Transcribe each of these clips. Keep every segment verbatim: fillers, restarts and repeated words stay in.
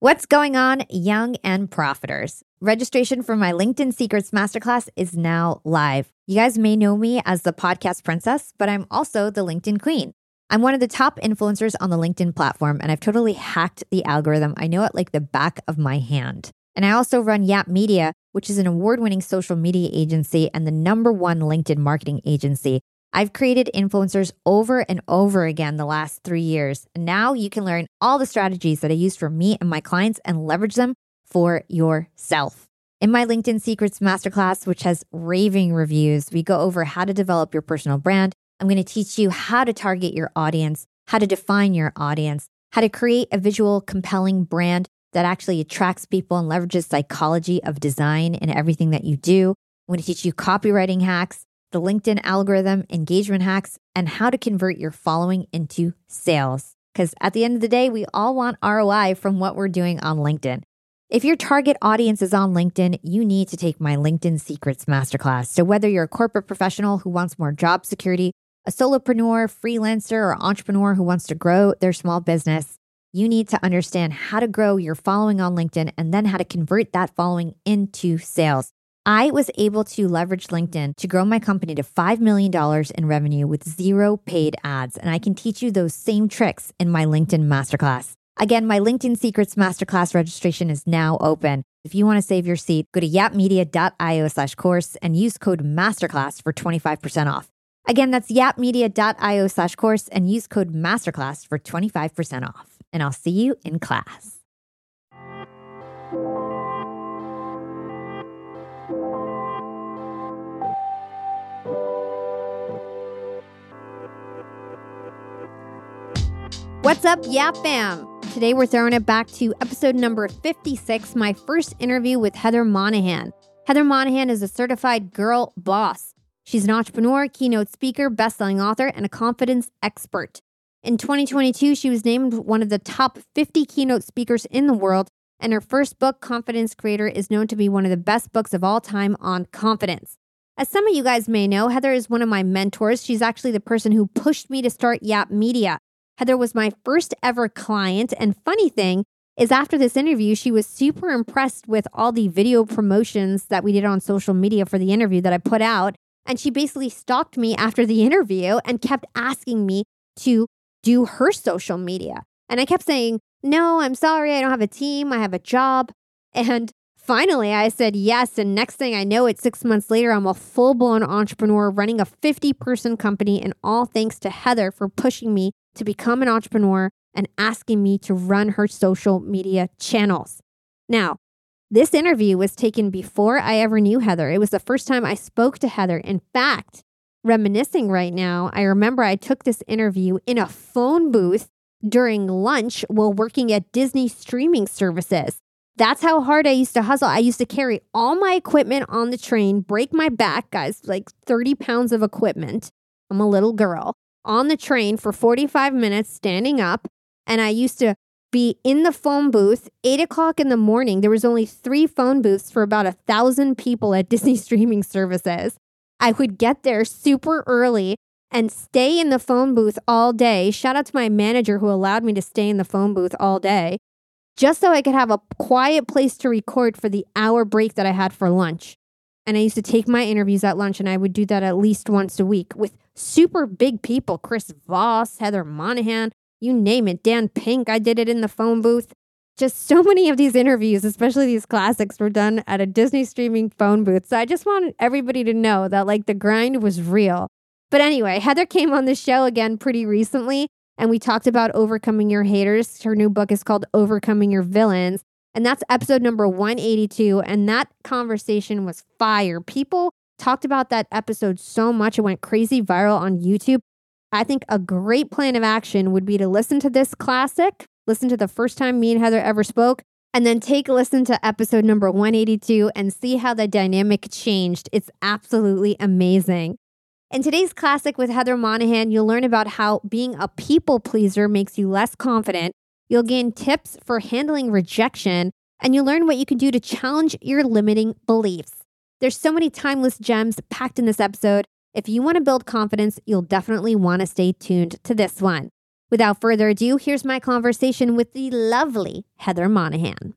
What's going on, young and profiters? Registration for my LinkedIn Secrets Masterclass is now live. You guys may know me as the podcast princess, but I'm also the LinkedIn queen. I'm one of the top influencers on the LinkedIn platform, and I've totally hacked the algorithm. I know it like the back of my hand. And I also run Yap Media, which is an award-winning social media agency and the number one LinkedIn marketing agency. I've created influencers over and over again the last three years. And now you can learn all the strategies that I use for me and my clients and leverage them for yourself. In my LinkedIn Secrets Masterclass, which has raving reviews, we go over how to develop your personal brand. I'm going to teach you how to target your audience, how to define your audience, how to create a visual, compelling brand that actually attracts people and leverages psychology of design in everything that you do. I'm going to teach you copywriting hacks, the LinkedIn algorithm, engagement hacks, and how to convert your following into sales. Because at the end of the day, we all want R O I from what we're doing on LinkedIn. If your target audience is on LinkedIn, you need to take my LinkedIn Secrets Masterclass. So whether you're a corporate professional who wants more job security, a solopreneur, freelancer, or entrepreneur who wants to grow their small business, you need to understand how to grow your following on LinkedIn and then how to convert that following into sales. I was able to leverage LinkedIn to grow my company to five million dollars in revenue with zero paid ads. And I can teach you those same tricks in my LinkedIn Masterclass. Again, my LinkedIn Secrets Masterclass registration is now open. If you want to save your seat, go to yapmedia.io slash course and use code Masterclass for twenty-five percent off. Again, that's yapmedia.io slash course and use code Masterclass for twenty-five percent off. And I'll see you in class. What's up, Yap Fam? Today we're throwing it back to episode number fifty-six, my first interview with Heather Monahan. Heather Monahan is a certified girl boss. She's an entrepreneur, keynote speaker, best-selling author, and a confidence expert. In twenty twenty-two, she was named one of the top fifty keynote speakers in the world, and her first book, Confidence Creator, is known to be one of the best books of all time on confidence. As some of you guys may know, Heather is one of my mentors. She's actually the person who pushed me to start Yap Media. Heather was my first ever client, and funny thing is after this interview, she was super impressed with all the video promotions that we did on social media for the interview that I put out, and she basically stalked me after the interview and kept asking me to do her social media. And I kept saying, no, I'm sorry, I don't have a team, I have a job. And finally I said yes, and next thing I know, it's six months later, I'm a full-blown entrepreneur running a fifty-person company, and all thanks to Heather for pushing me to become an entrepreneur and asking me to run her social media channels. Now, this interview was taken before I ever knew Heather. It was the first time I spoke to Heather. In fact, reminiscing right now, I remember I took this interview in a phone booth during lunch while working at Disney streaming services. That's how hard I used to hustle. I used to carry all my equipment on the train, break my back, guys, like thirty pounds of equipment. I'm a little girl. On the train for forty-five minutes standing up. And I used to be in the phone booth, eight o'clock in the morning. There was only three phone booths for about a thousand people at Disney streaming services. I would get there super early and stay in the phone booth all day. Shout out to my manager who allowed me to stay in the phone booth all day, just so I could have a quiet place to record for the hour break that I had for lunch. And I used to take my interviews at lunch, and I would do that at least once a week with super big people, Chris Voss, Heather Monahan, you name it, Dan Pink. I did it in the phone booth. Just so many of these interviews, especially these classics, were done at a Disney streaming phone booth. So I just wanted everybody to know that like the grind was real. But anyway, Heather came on the show again pretty recently, and we talked about overcoming your haters. Her new book is called Overcoming Your Villains. And that's episode number one eighty-two. And that conversation was fire. People talked about that episode so much. It went crazy viral on YouTube. I think a great plan of action would be to listen to this classic, listen to the first time me and Heather ever spoke, and then take a listen to episode number one eighty-two and see how the dynamic changed. It's absolutely amazing. In today's classic with Heather Monahan, you'll learn about how being a people pleaser makes you less confident. You'll gain tips for handling rejection, and you'll learn what you can do to challenge your limiting beliefs. There's so many timeless gems packed in this episode. If you want to build confidence, you'll definitely want to stay tuned to this one. Without further ado, here's my conversation with the lovely Heather Monahan.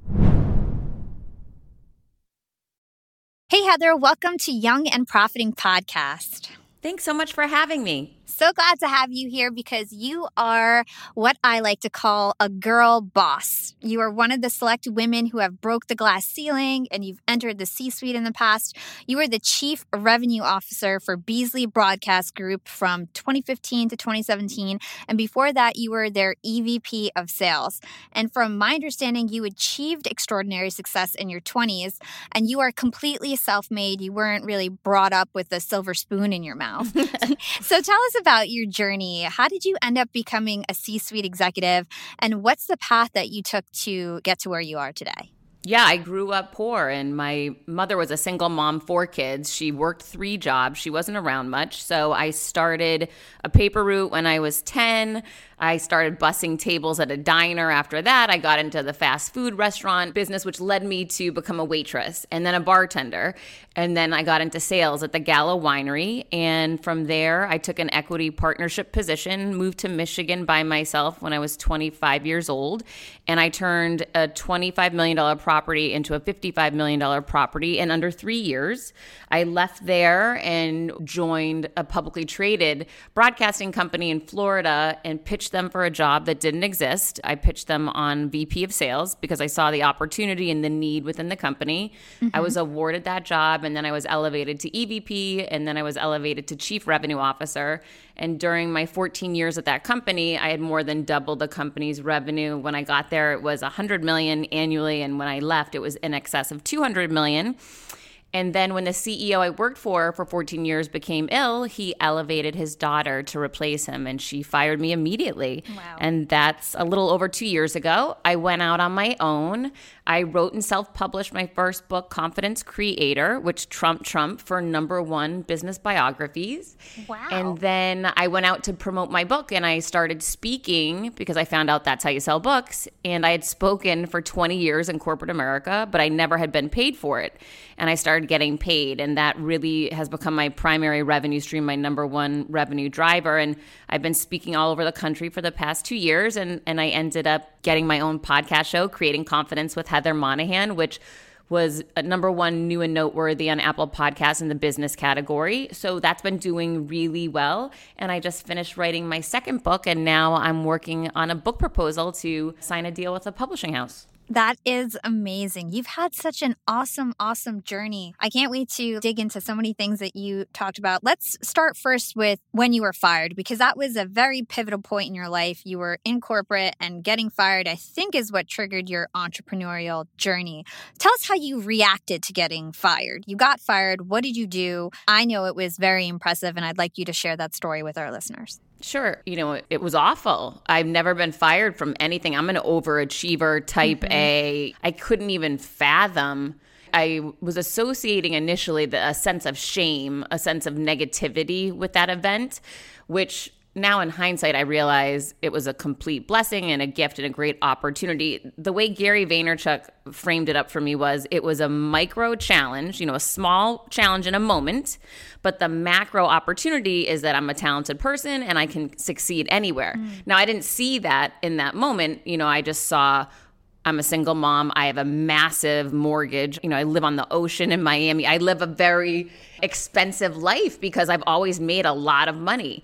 Hey, Heather, welcome to Young and Profiting Podcast. Thanks so much for having me. So glad to have you here because you are what I like to call a girl boss. You are one of the select women who have broke the glass ceiling and you've entered the C-suite in the past. You were the chief revenue officer for Beasley Broadcast Group from twenty fifteen to twenty seventeen. And before that, you were their E V P of sales. And from my understanding, you achieved extraordinary success in your twenties and you are completely self-made. You weren't really brought up with a silver spoon in your mouth. So tell us about your journey. How did you end up becoming a C-suite executive? And what's the path that you took to get to where you are today? Yeah, I grew up poor and my mother was a single mom, four kids. She worked three jobs. She wasn't around much. So I started a paper route when I was ten. I started bussing tables at a diner. After that, I got into the fast food restaurant business, which led me to become a waitress and then a bartender. And then I got into sales at the Gallo Winery. And from there, I took an equity partnership position, moved to Michigan by myself when I was twenty-five years old. And I turned a twenty-five million dollars property into a fifty-five million dollars property in under three years. I left there and joined a publicly traded broadcasting company in Florida and pitched them for a job that didn't exist. I pitched them on V P of sales because I saw the opportunity and the need within the company. Mm-hmm. I was awarded that job and then I was elevated to E V P and then I was elevated to chief revenue officer. And during my fourteen years at that company, I had more than doubled the company's revenue. When I got there, it was one hundred million dollars annually. And when I left, it was in excess of two hundred million dollars. And then when the C E O I worked for for fourteen years became ill, he elevated his daughter to replace him and she fired me immediately. Wow. And that's a little over two years ago. I went out on my own. I wrote and self-published my first book, Confidence Creator, which trumped Trump for number one business biographies. Wow. And then I went out to promote my book and I started speaking because I found out that's how you sell books. And I had spoken for twenty years in corporate America, but I never had been paid for it. And I started getting paid. And that really has become my primary revenue stream, my number one revenue driver. And I've been speaking all over the country for the past two years. And, and I ended up getting my own podcast show, Creating Confidence with Heather Monahan, which was a number one new and noteworthy on Apple Podcasts in the business category. So that's been doing really well. And I just finished writing my second book. And now I'm working on a book proposal to sign a deal with a publishing house. That is amazing. You've had such an awesome, awesome journey. I can't wait to dig into so many things that you talked about. Let's start first with when you were fired, because that was a very pivotal point in your life. You were in corporate and getting fired, I think, is what triggered your entrepreneurial journey. Tell us how you reacted to getting fired. You got fired. What did you do? I know it was very impressive, and I'd like you to share that story with our listeners. Sure. You know, it was awful. I've never been fired from anything. I'm an overachiever, type mm-hmm. A. I couldn't even fathom. I was associating initially the, a sense of shame, a sense of negativity with that event, which now in hindsight, I realize it was a complete blessing and a gift and a great opportunity. The way Gary Vaynerchuk framed it up for me was it was a micro challenge, you know, a small challenge in a moment, but the macro opportunity is that I'm a talented person and I can succeed anywhere. Mm. Now, I didn't see that in that moment. You know, I just saw I'm a single mom. I have a massive mortgage. You know, I live on the ocean in Miami. I live a very expensive life because I've always made a lot of money.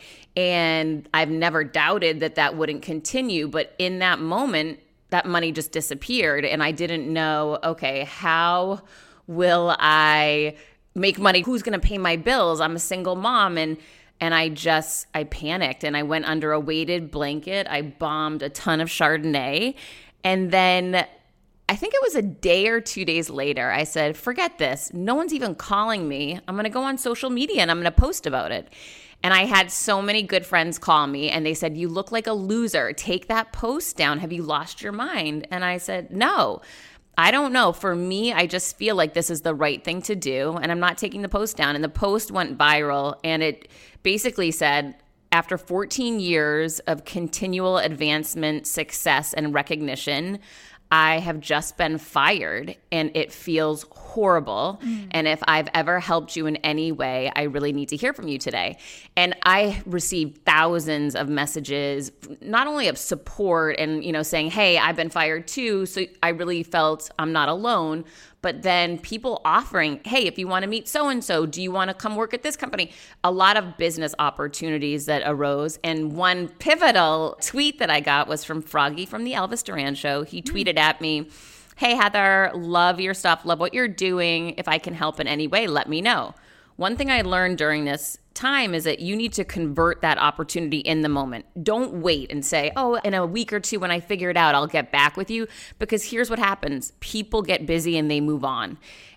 And I've never doubted that that wouldn't continue. But in that moment, that money just disappeared. And I didn't know, okay, how will I make money? Who's going to pay my bills? I'm a single mom. And And I just, I panicked and I went under a weighted blanket. I bombed a ton of Chardonnay. And then I think it was a day or two days later, I said, forget this. No one's even calling me. I'm going to go on social media and I'm going to post about it. And I had so many good friends call me and they said, you look like a loser. Take that post down. Have you lost your mind? And I said, no, I don't know. For me, I just feel like this is the right thing to do. And I'm not taking the post down. And the post went viral. And it basically said, after fourteen years of continual advancement, success, and recognition, I have just been fired and it feels horrible. Mm. And if I've ever helped you in any way, I really need to hear from you today. And I received thousands of messages, not only of support and, you know, saying, hey, I've been fired too. So I really felt I'm not alone. But then people offering, hey, if you want to meet so-and-so, do you want to come work at this company? A lot of business opportunities that arose. And one pivotal tweet that I got was from Froggy from the Elvis Duran Show. He tweeted at me, hey, Heather, love your stuff, love what you're doing. If I can help in any way, let me know. One thing I learned during this time is that you need to convert that opportunity in the moment. Don't wait and say, oh, in a week or two when I figure it out, I'll get back with you. Because here's what happens. People get busy and they move on.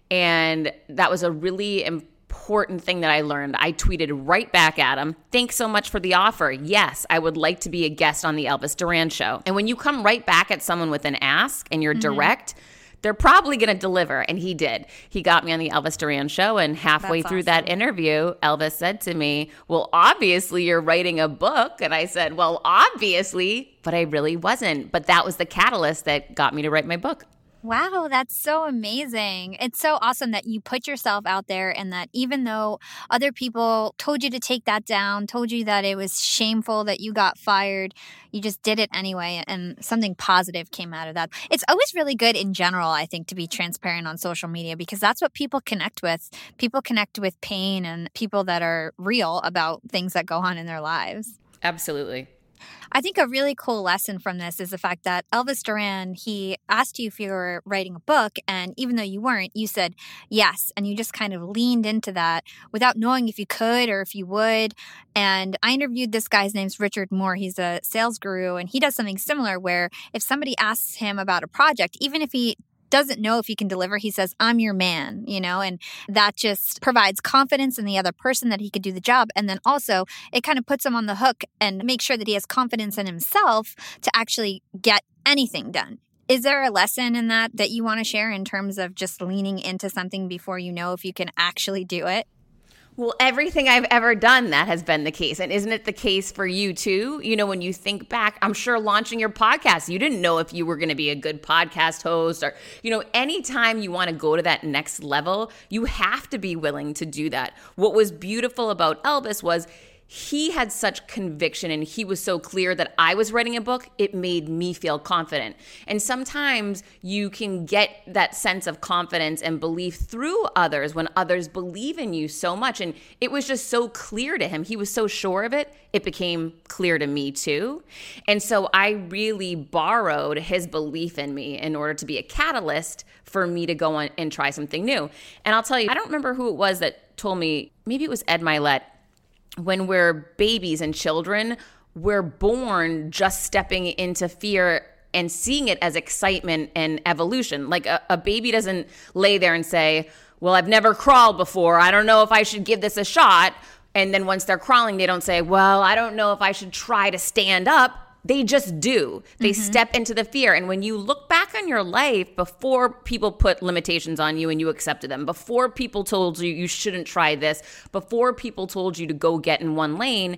And that was a really important thing that I learned. I tweeted right back at him, thanks so much for the offer. Yes, I would like to be a guest on the Elvis Duran Show. And when you come right back at someone with an ask and you're mm-hmm. direct, they're probably going to deliver. And he did. He got me on the Elvis Duran Show. And halfway That's through awesome. that interview, Elvis said to me, well, obviously you're writing a book. And I said, well, obviously, but I really wasn't. But that was the catalyst that got me to write my book. Wow, that's so amazing. It's so awesome that you put yourself out there and that even though other people told you to take that down, told you that it was shameful that you got fired, you just did it anyway and something positive came out of that. It's always really good in general, I think, to be transparent on social media because that's what people connect with. People connect with pain and people that are real about things that go on in their lives. Absolutely. I think a really cool lesson from this is the fact that Elvis Duran, he asked you if you were writing a book, and even though you weren't, you said yes, and you just kind of leaned into that without knowing if you could or if you would. And I interviewed this guy's name's Richard Moore. He's a sales guru, and he does something similar where if somebody asks him about a project, even if he doesn't know if he can deliver, he says, I'm your man, you know, and that just provides confidence in the other person that he could do the job. And then also it kind of puts him on the hook and makes sure that he has confidence in himself to actually get anything done. Is there a lesson in that that you want to share in terms of just leaning into something before you know if you can actually do it? Well, everything I've ever done, that has been the case. And isn't it the case for you too? You know, when you think back, I'm sure launching your podcast, you didn't know if you were going to be a good podcast host or, you know, anytime you want to go to that next level, you have to be willing to do that. What was beautiful about Elvis was he had such conviction and he was so clear that I was writing a book, it made me feel confident. And sometimes you can get that sense of confidence and belief through others when others believe in you so much. And it was just so clear to him. He was so sure of it. It became clear to me too. And so I really borrowed his belief in me in order to be a catalyst for me to go on and try something new. And I'll tell you, I don't remember who it was that told me, maybe it was Ed Milet. When we're babies and children, we're born just stepping into fear and seeing it as excitement and evolution. Like a, a baby doesn't lay there and say, well, I've never crawled before. I don't know if I should give this a shot. And then once they're crawling, they don't say, well, I don't know if I should try to stand up. They just do. They mm-hmm. step into the fear. And when you look back on your life before people put limitations on you and you accepted them, before people told you you shouldn't try this, before people told you to go get in one lane,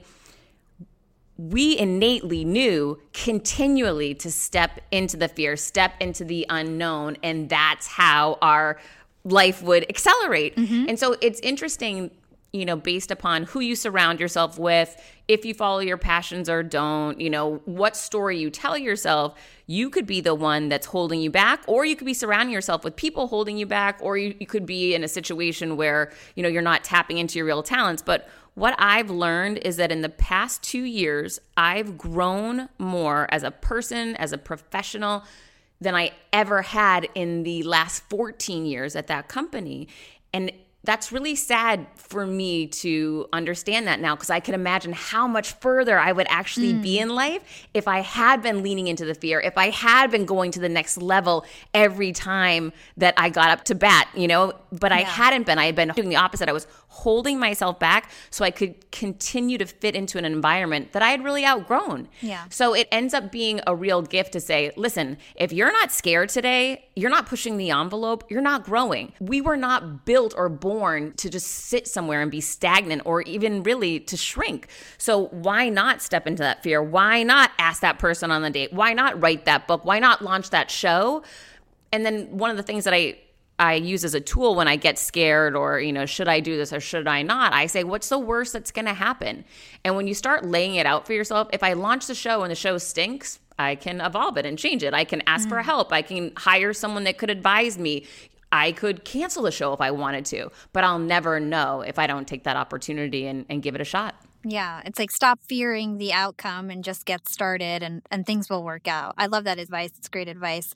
we innately knew continually to step into the fear, step into the unknown. And that's how our life would accelerate. Mm-hmm. And so it's interesting, you know, based upon who you surround yourself with, if you follow your passions or don't, you know, what story you tell yourself, you could be the one that's holding you back, or you could be surrounding yourself with people holding you back, or you, you could be in a situation where, you know, you're not tapping into your real talents. But what I've learned is that in the past two years, I've grown more as a person, as a professional, than I ever had in the last fourteen years at that company. And that's really sad for me to understand that now, because I can imagine how much further I would actually mm. be in life if I had been leaning into the fear, if I had been going to the next level every time that I got up to bat, you know, but yeah. I hadn't been. I had been doing the opposite. I was holding myself back so I could continue to fit into an environment that I had really outgrown. Yeah. So it ends up being a real gift to say, listen, if you're not scared today, you're not pushing the envelope, you're not growing. We were not built or born to just sit somewhere and be stagnant or even really to shrink. So why not step into that fear? Why not ask that person on the date? Why not write that book? Why not launch that show? And then one of the things that I I use as a tool when I get scared or, you know, should I do this or should I not? I say, what's the worst that's going to happen? And when you start laying it out for yourself, if I launch the show and the show stinks, I can evolve it and change it. I can ask mm. for help. I can hire someone that could advise me. I could cancel the show if I wanted to, but I'll never know if I don't take that opportunity and, and give it a shot. Yeah, it's like stop fearing the outcome and just get started and, and things will work out. I love that advice. It's great advice.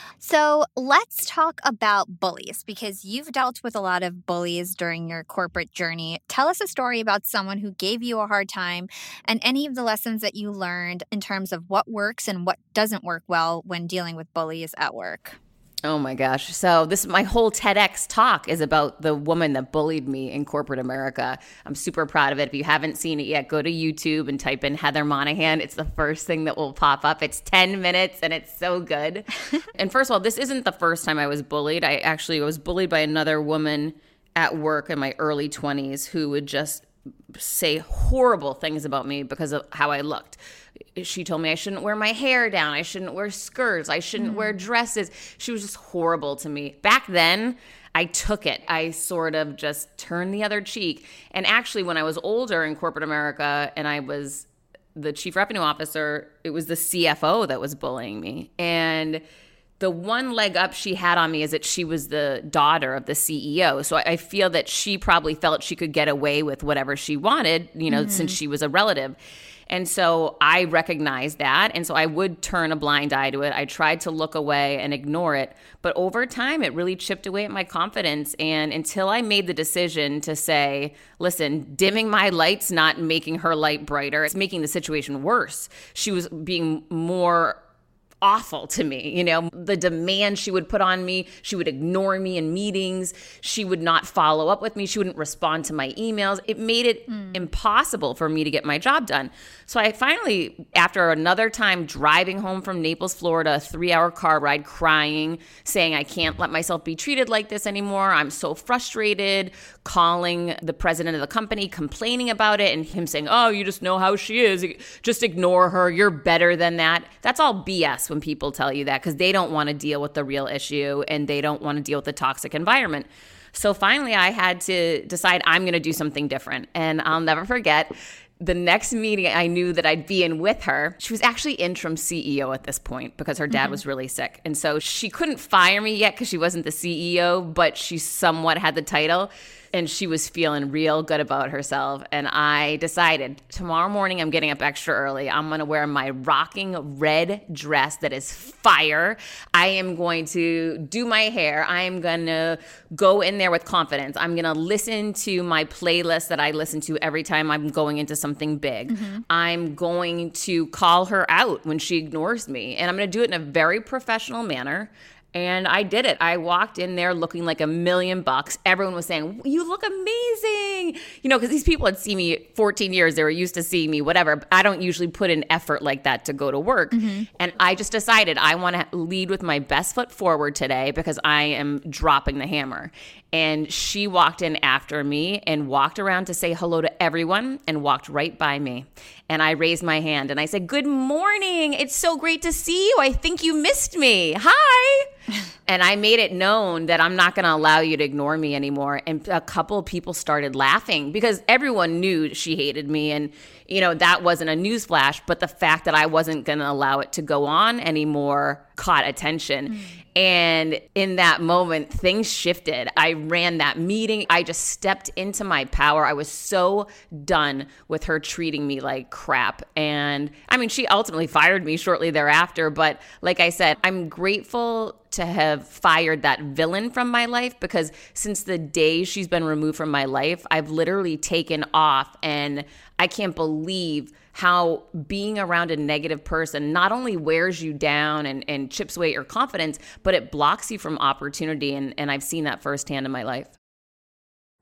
So let's talk about bullies because you've dealt with a lot of bullies during your corporate journey. Tell us a story about someone who gave you a hard time and any of the lessons that you learned in terms of what works and what doesn't work well when dealing with bullies at work. Oh my gosh. So this my whole TEDx talk is about the woman that bullied me in corporate America. I'm super proud of it. If you haven't seen it yet, go to YouTube and type in Heather Monahan. It's the first thing that will pop up. It's ten minutes and it's so good. And first of all, this isn't the first time I was bullied. I actually was bullied by another woman at work in my early twenties who would just say horrible things about me because of how I looked. She told me I shouldn't wear my hair down. I shouldn't wear skirts. I shouldn't mm. wear dresses. She was just horrible to me. Back then, I took it. I sort of just turned the other cheek. And actually, when I was older in corporate America and I was the chief revenue officer, it was the C F O that was bullying me. And the one leg up she had on me is that she was the daughter of the C E O. So I feel that she probably felt she could get away with whatever she wanted, you know, mm-hmm. since she was a relative. And so I recognized that. And so I would turn a blind eye to it. I tried to look away and ignore it. But over time, it really chipped away at my confidence. And until I made the decision to say, listen, dimming my light's not making her light brighter. It's making the situation worse. She was being more awful to me. You know, the demand she would put on me, she would ignore me in meetings. She would not follow up with me. She wouldn't respond to my emails. It made it mm. impossible for me to get my job done. So I finally, after another time driving home from Naples, Florida, a three-hour car ride, crying, saying I can't let myself be treated like this anymore. I'm so frustrated, calling the president of the company, complaining about it, and him saying, oh, you just know how she is. Just ignore her. You're better than that. That's all B S when people tell you that because they don't want to deal with the real issue and they don't want to deal with the toxic environment. So finally, I had to decide I'm going to do something different. And I'll never forget the next meeting I knew that I'd be in with her. She was actually interim C E O at this point because her dad mm-hmm. was really sick. And so she couldn't fire me yet because she wasn't the C E O, but she somewhat had the title. And she was feeling real good about herself. And I decided tomorrow morning I'm getting up extra early. I'm going to wear my rocking red dress that is fire. I am going to do my hair. I am going to go in there with confidence. I'm going to listen to my playlist that I listen to every time I'm going into something big. Mm-hmm. I'm going to call her out when she ignores me. And I'm going to do it in a very professional manner. And I did it. I walked in there looking like a million bucks. Everyone was saying, you look amazing. You know, because these people had seen me fourteen years. They were used to seeing me, whatever. I don't usually put in effort like that to go to work. Mm-hmm. And I just decided I want to lead with my best foot forward today because I am dropping the hammer. And she walked in after me and walked around to say hello to everyone and walked right by me. And I raised my hand and I said, good morning. It's so great to see you. I think you missed me. Hi. And I made it known that I'm not going to allow you to ignore me anymore. And a couple of people started laughing because everyone knew she hated me. And, you know, that wasn't a newsflash. But the fact that I wasn't going to allow it to go on anymore caught attention. Mm. And in that moment, things shifted. I ran that meeting. I just stepped into my power. I was so done with her treating me like crap. And I mean, she ultimately fired me shortly thereafter. But like I said, I'm grateful to have fired that villain from my life because since the day she's been removed from my life, I've literally taken off. And I can't believe how being around a negative person not only wears you down and, and chips away at your confidence, but it blocks you from opportunity. And, and I've seen that firsthand in my life.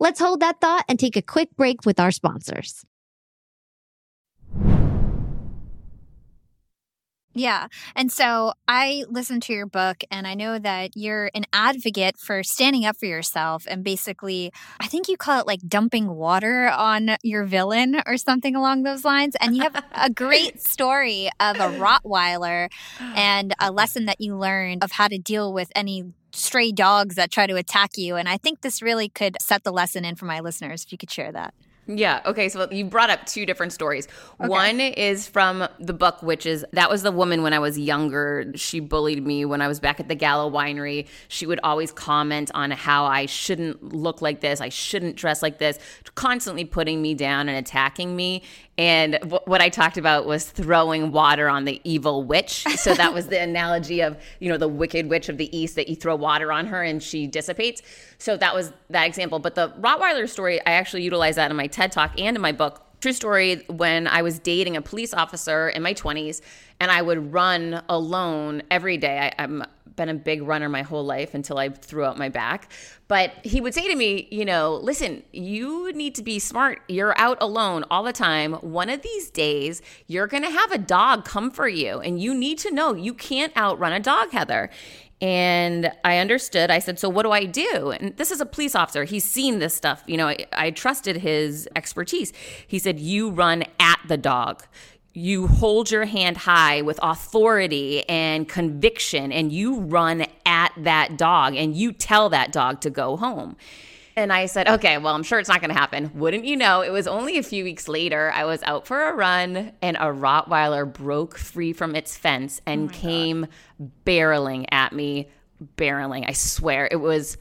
Let's hold that thought and take a quick break with our sponsors. Yeah. And so I listened to your book, and I know that you're an advocate for standing up for yourself and basically, I think you call it like dumping water on your villain or something along those lines. And you have a great story of a Rottweiler and a lesson that you learned of how to deal with any stray dogs that try to attack you. And I think this really could set the lesson in for my listeners, if you could share that. Yeah. Okay. So you brought up two different stories. Okay. One is from the book, which is that was the woman when I was younger. She bullied me when I was back at the Gallo Winery. She would always comment on how I shouldn't look like this. I shouldn't dress like this, constantly putting me down and attacking me. And w- what I talked about was throwing water on the evil witch. So that was the analogy of, you know, the wicked witch of the East, that you throw water on her and she dissipates. So that was that example. But the Rottweiler story, I actually utilize that in my TED Talk and in my book. True story, when I was dating a police officer in my twenties, and I would run alone every day. I, I'm been a big runner my whole life until I threw out my back. But he would say to me, you know, listen, you need to be smart. You're out alone all the time. One of these days, you're going to have a dog come for you. And you need to know you can't outrun a dog, Heather. And I understood. I said, so what do I do? And this is a police officer. He's seen this stuff. You know, I, I trusted his expertise. He said, you run at the dog. You hold your hand high with authority and conviction, and you run at that dog, and you tell that dog to go home. And I said, okay, well, I'm sure it's not going to happen. Wouldn't you know, it was only a few weeks later, I was out for a run, and a Rottweiler broke free from its fence and oh came God. barreling at me, barreling. I swear, it was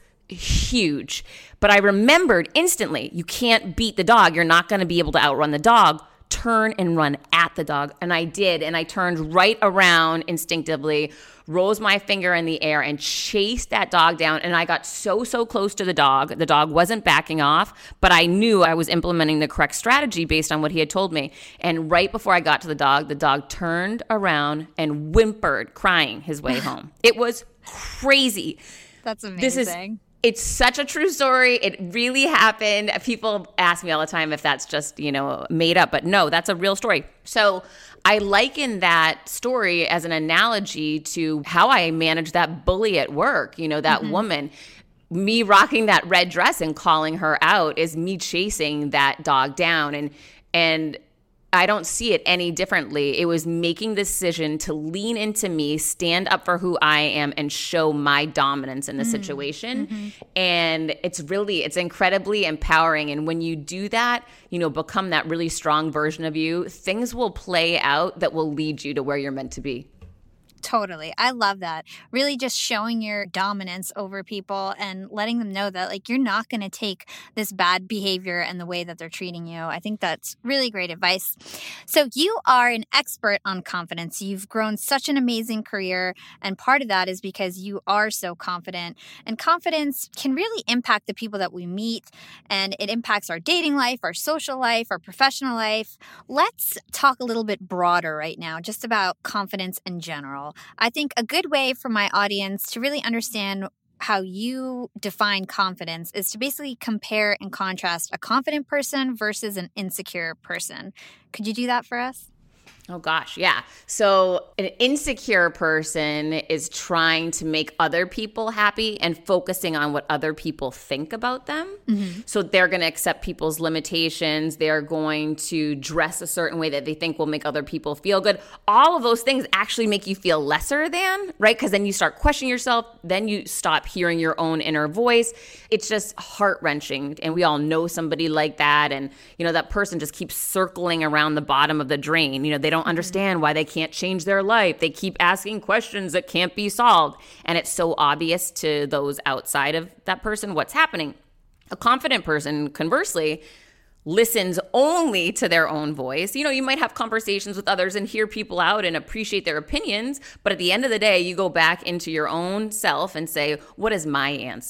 huge. But I remembered instantly, you can't beat the dog. You're not going to be able to outrun the dog. Turn and run at the dog. And I did. And I turned right around instinctively, rose my finger in the air, and chased that dog down. And I got so, so close to the dog. The dog wasn't backing off, but I knew I was implementing the correct strategy based on what he had told me. And right before I got to the dog, the dog turned around and whimpered, crying his way home. It was crazy. That's amazing. This is It's such a true story. It really happened. People ask me all the time if that's just, you know, made up, but no, that's a real story. So I liken that story as an analogy to how I managed that bully at work, you know, that mm-hmm. woman. Me rocking that red dress and calling her out is me chasing that dog down. And, and I don't see it any differently. It was making the decision to lean into me, stand up for who I am, and show my dominance in the mm-hmm. situation. Mm-hmm. And it's really, it's incredibly empowering. And when you do that, you know, become that really strong version of you, things will play out that will lead you to where you're meant to be. Totally. I love that. Really just showing your dominance over people and letting them know that, like, you're not going to take this bad behavior and the way that they're treating you. I think that's really great advice. So you are an expert on confidence. You've grown such an amazing career, and part of that is because you are so confident. And confidence can really impact the people that we meet, and it impacts our dating life, our social life, our professional life. Let's talk a little bit broader right now, just about confidence in general. I think a good way for my audience to really understand how you define confidence is to basically compare and contrast a confident person versus an insecure person. Could you do that for us? Oh, gosh. Yeah. So an insecure person is trying to make other people happy and focusing on what other people think about them. Mm-hmm. So they're going to accept people's limitations. They're going to dress a certain way that they think will make other people feel good. All of those things actually make you feel lesser than, right? Because then you start questioning yourself. Then you stop hearing your own inner voice. It's just heart-wrenching. And we all know somebody like that. And, you know, that person just keeps circling around the bottom of the drain. You know, they don't understand why they can't change their life. They keep asking questions that can't be solved. And it's so obvious to those outside of that person what's happening. A confident person, conversely, listens only to their own voice. You know, you might have conversations with others and hear people out and appreciate their opinions, but at the end of the day, you go back into your own self and say, what is my answer?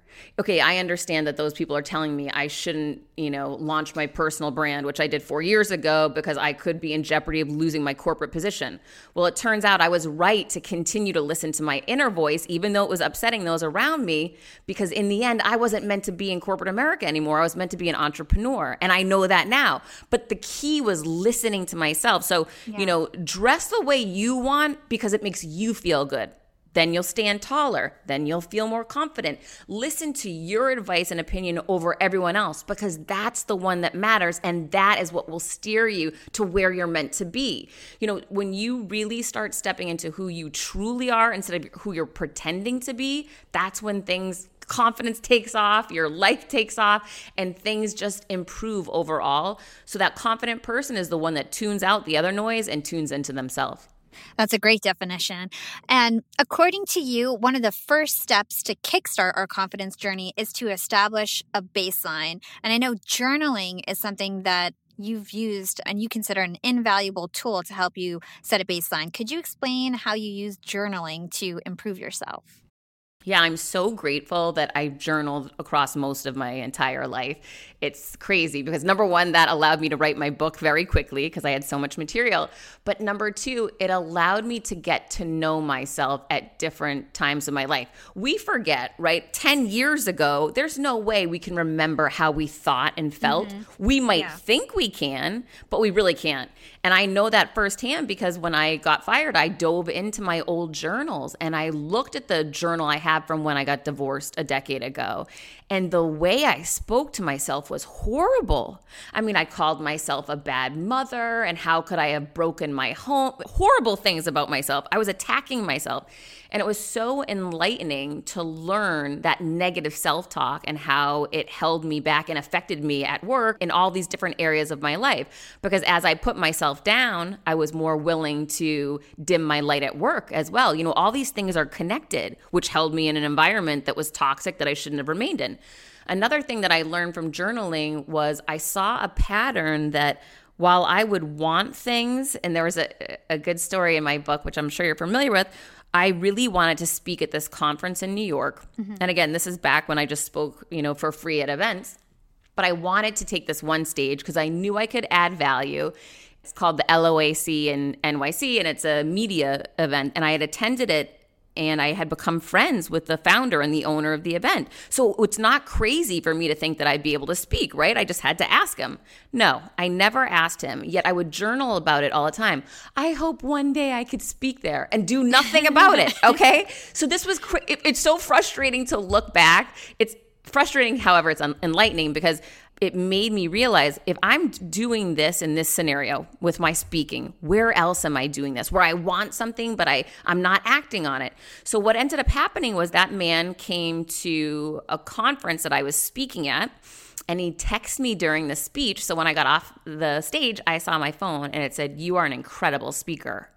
Okay, I understand that those people are telling me I shouldn't, you know, launch my personal brand, which I did four years ago because I could be in jeopardy of losing my corporate position. Well, it turns out I was right to continue to listen to my inner voice, even though it was upsetting those around me, because in the end, I wasn't meant to be in corporate America anymore. I was meant to be an entrepreneur, and I know that now. But the key was listening to myself. So, yeah. you know, dress the way you want because it makes you feel good. Then you'll stand taller. Then you'll feel more confident. Listen to your advice and opinion over everyone else because that's the one that matters, and that is what will steer you to where you're meant to be. You know, when you really start stepping into who you truly are instead of who you're pretending to be, that's when things, confidence takes off, your life takes off, and things just improve overall. So that confident person is the one that tunes out the other noise and tunes into themselves. That's a great definition. And according to you, one of the first steps to kickstart our confidence journey is to establish a baseline. And I know journaling is something that you've used and you consider an invaluable tool to help you set a baseline. Could you explain how you use journaling to improve yourself? Yeah, I'm so grateful that I journaled across most of my entire life. It's crazy because number one, that allowed me to write my book very quickly because I had so much material. But number two, it allowed me to get to know myself at different times of my life. We forget, right? ten years ago, there's no way we can remember how we thought and felt. Mm-hmm. We might yeah. think we can, but we really can't. And I know that firsthand because when I got fired, I dove into my old journals and I looked at the journal I had from when I got divorced a decade ago. And the way I spoke to myself was horrible. I mean, I called myself a bad mother, and how could I have broken my home? Horrible things about myself. I was attacking myself. And it was so enlightening to learn that negative self-talk and how it held me back and affected me at work in all these different areas of my life. Because as I put myself down, I was more willing to dim my light at work as well. You know, all these things are connected, which held me in an environment that was toxic that I shouldn't have remained in. Another thing that I learned from journaling was I saw a pattern that while I would want things, and there was a, a good story in my book, which I'm sure you're familiar with, I really wanted to speak at this conference in New York. Mm-hmm. And again, this is back when I just spoke, you know, for free at events. But I wanted to take this one stage because I knew I could add value. It's called the L O A C in N Y C, and it's a media event. And I had attended it, and I had become friends with the founder and the owner of the event. So it's not crazy for me to think that I'd be able to speak, right? I just had to ask him. No, I never asked him, yet I would journal about it all the time. I hope one day I could speak there and do nothing about it, okay? So this was, cra- it, it's so frustrating to look back. It's frustrating, however, it's un- enlightening because it made me realize if I'm doing this in this scenario with my speaking, where else am I doing this? Where I want something, but I, I'm not acting on it. So what ended up happening was that man came to a conference that I was speaking at, and he texted me during the speech. So when I got off the stage, I saw my phone and it said, "You are an incredible speaker."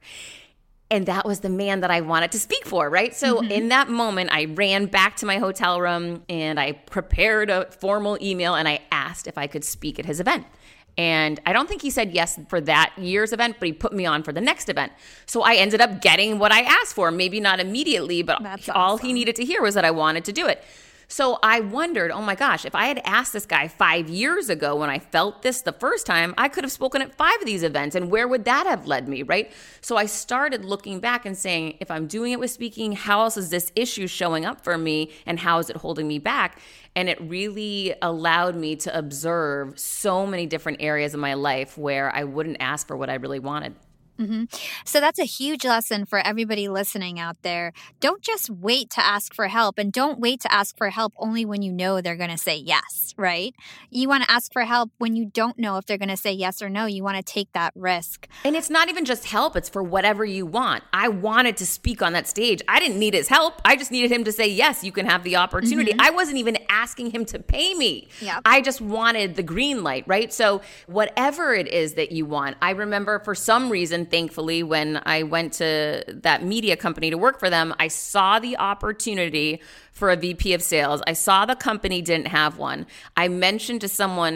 And that was the man that I wanted to speak for, right? So mm-hmm. in that moment, I ran back to my hotel room and I prepared a formal email and I asked if I could speak at his event. And I don't think he said yes for that year's event, but he put me on for the next event. So I ended up getting what I asked for, maybe not immediately, but That's all awesome. He needed to hear was that I wanted to do it. So I wondered, oh my gosh, if I had asked this guy five years ago when I felt this the first time, I could have spoken at five of these events, and where would that have led me, right? So I started looking back and saying, if I'm doing it with speaking, how else is this issue showing up for me, and how is it holding me back? And it really allowed me to observe so many different areas of my life where I wouldn't ask for what I really wanted. Mm-hmm. So that's a huge lesson for everybody listening out there. Don't just wait to ask for help, and don't wait to ask for help only when you know they're going to say yes, right? You want to ask for help when you don't know if they're going to say yes or no. You want to take that risk. And it's not even just help. It's for whatever you want. I wanted to speak on that stage. I didn't need his help. I just needed him to say, yes, you can have the opportunity. Mm-hmm. I wasn't even asking him to pay me. Yep. I just wanted the green light, right? So whatever it is that you want, I remember for some reason, thankfully, when I went to that media company to work for them, I saw the opportunity for a V P of sales. I saw the company didn't have one. I mentioned to someone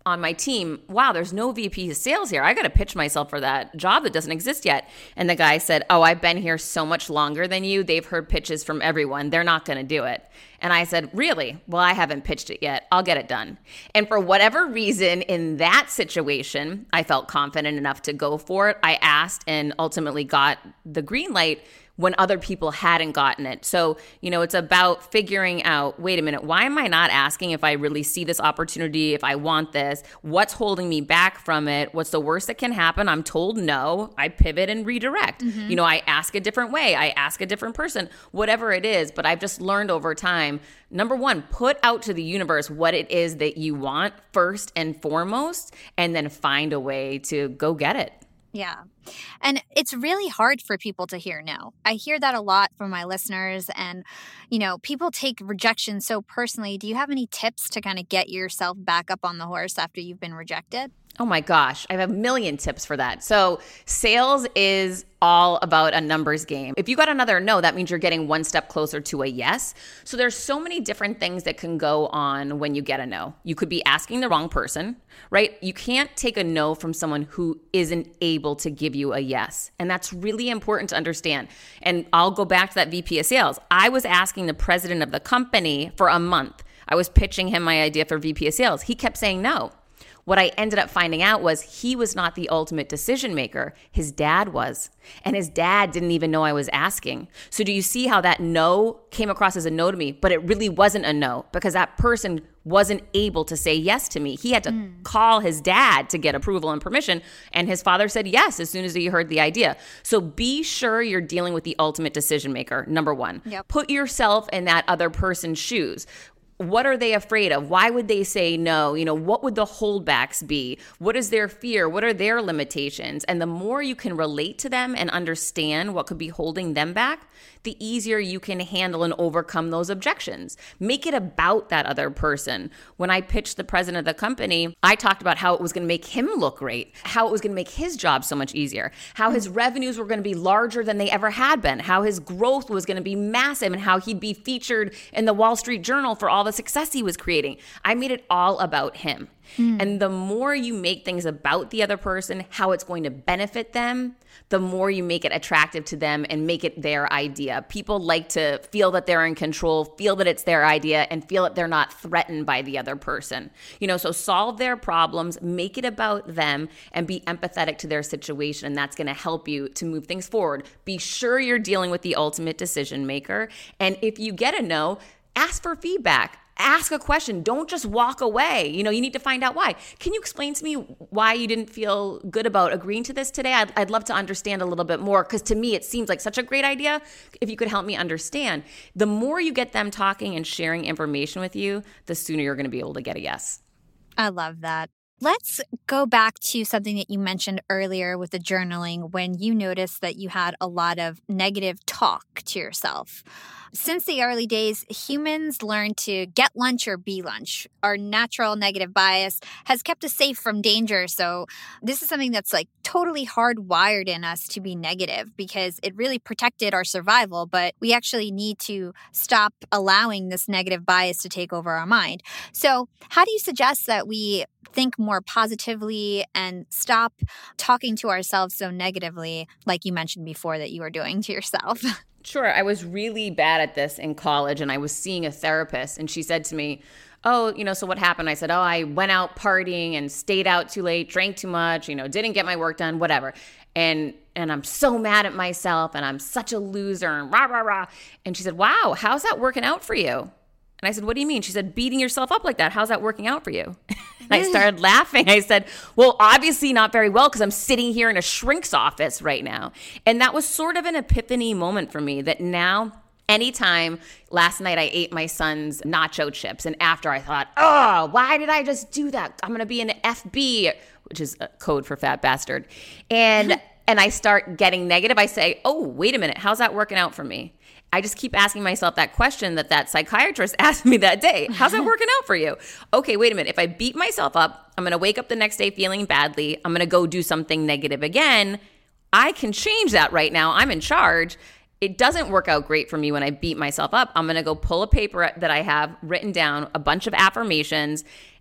on my team, wow, there's no V P of sales here. I got to pitch myself for that job that doesn't exist yet. And the guy said, oh, I've been here so much longer than you. They've heard pitches from everyone. They're not going to do it. And I said, really? Well, I haven't pitched it yet. I'll get it done. And for whatever reason, in that situation, I felt confident enough to go for it. I asked and ultimately got the green light when other people hadn't gotten it. So, you know, it's about figuring out, wait a minute, why am I not asking if I really see this opportunity, if I want this? What's holding me back from it? What's the worst that can happen? I'm told no. I pivot and redirect. Mm-hmm. You know, I ask a different way. I ask a different person, whatever it is. But I've just learned over time, number one, put out to the universe what it is that you want first and foremost, and then find a way to go get it. Yeah. And it's really hard for people to hear no. I hear that a lot from my listeners. And, you know, people take rejection so personally. Do you have any tips to kind of get yourself back up on the horse after you've been rejected? Oh my gosh, I have a million tips for that. So sales is all about a numbers game. If you got another no, that means you're getting one step closer to a yes. So there's so many different things that can go on when you get a no. You could be asking the wrong person, right? You can't take a no from someone who isn't able to give you a yes. And that's really important to understand. And I'll go back to that V P of sales. I was asking the president of the company for a month. I was pitching him my idea for V P of sales. He kept saying no. What I ended up finding out was he was not the ultimate decision maker. His dad was. And his dad didn't even know I was asking. So do you see how that no came across as a no to me, but it really wasn't a no because that person wasn't able to say yes to me. He had to mm. call his dad to get approval and permission. And his father said yes as soon as he heard the idea. So be sure you're dealing with the ultimate decision maker, number one. Yep. Put yourself in that other person's shoes. What are they afraid of? Why would they say no? You know, what would the holdbacks be? What is their fear? What are their limitations? And the more you can relate to them and understand what could be holding them back, the easier you can handle and overcome those objections. Make it about that other person. When I pitched the president of the company, I talked about how it was going to make him look great, how it was going to make his job so much easier, how his revenues were going to be larger than they ever had been, how his growth was going to be massive, and how he'd be featured in the Wall Street Journal for all the success he was creating. I made it all about him. Mm. And the more you make things about the other person, how it's going to benefit them, the more you make it attractive to them and make it their idea. People like to feel that they're in control, feel that it's their idea, and feel that they're not threatened by the other person. You know, so solve their problems, make it about them, and be empathetic to their situation. And that's going to help you to move things forward. Be sure you're dealing with the ultimate decision maker. And if you get a no, ask for feedback. Ask a question. Don't just walk away. You know, you need to find out why. Can you explain to me why you didn't feel good about agreeing to this today? I'd, I'd love to understand a little bit more because to me, it seems like such a great idea. If you could help me understand, the more you get them talking and sharing information with you, the sooner you're going to be able to get a yes. I love that. Let's go back to something that you mentioned earlier with the journaling when you noticed that you had a lot of negative talk to yourself. Since the early days, humans learn to get lunch or be lunch. Our natural negative bias has kept us safe from danger. So this is something that's like totally hardwired in us to be negative because it really protected our survival. But we actually need to stop allowing this negative bias to take over our mind. So how do you suggest that we think more positively and stop talking to ourselves so negatively, like you mentioned before that you were doing to yourself? Sure. I was really bad at this in college and I was seeing a therapist and she said to me, oh, you know, so what happened? I said, oh, I went out partying and stayed out too late, drank too much, you know, didn't get my work done, whatever. And and I'm so mad at myself and I'm such a loser and rah, rah, rah. And she said, wow, how's that working out for you? And I said, what do you mean? She said, beating yourself up like that. How's that working out for you? And I started laughing. I said, well, obviously not very well because I'm sitting here in a shrink's office right now. And that was sort of an epiphany moment for me that now anytime last night I ate my son's nacho chips and after I thought, oh, why did I just do that? I'm going to be an F B, which is a code for fat bastard. And and I start getting negative. I say, oh, wait a minute. How's that working out for me? I just keep asking myself that question that that psychiatrist asked me that day. How's that working out for you? Okay, wait a minute. If I beat myself up, I'm going to wake up the next day feeling badly. I'm going to go do something negative again. I can change that right now. I'm in charge. It doesn't work out great for me when I beat myself up. I'm going to go pull a paper that I have written down, a bunch of affirmations,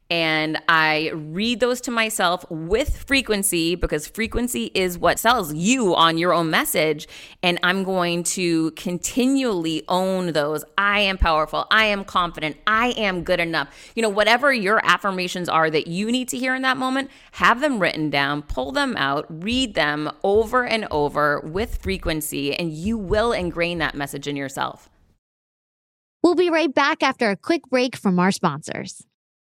And I read those to myself with frequency, because frequency is what sells you on your own message. And I'm going to continually own those. I am powerful. I am confident. I am good enough. You know, whatever your affirmations are that you need to hear in that moment, have them written down, pull them out, read them over and over with frequency, and you will ingrain that message in yourself. We'll be right back after a quick break from our sponsors.